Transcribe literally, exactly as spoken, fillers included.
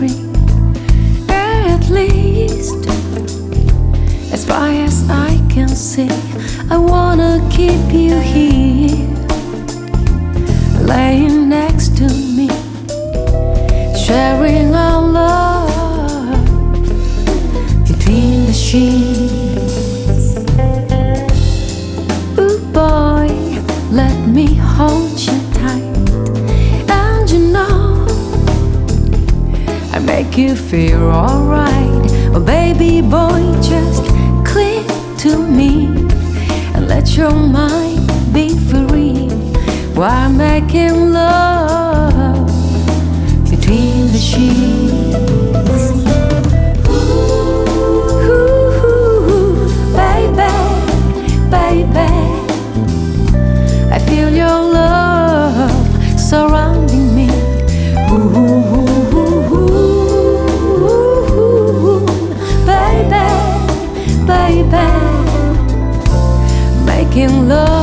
free. At least, as far as I can see, I wanna keep you here, laying next to me, sharing our love between the sheets. Ooh boy, let me hold you tight, and you know I make you feel alright. Oh baby boy, just cling to me and let your mind be free while making love between the sheets. Ooh, baby, baby, I feel your love surrounding me. Ooh, baby, making love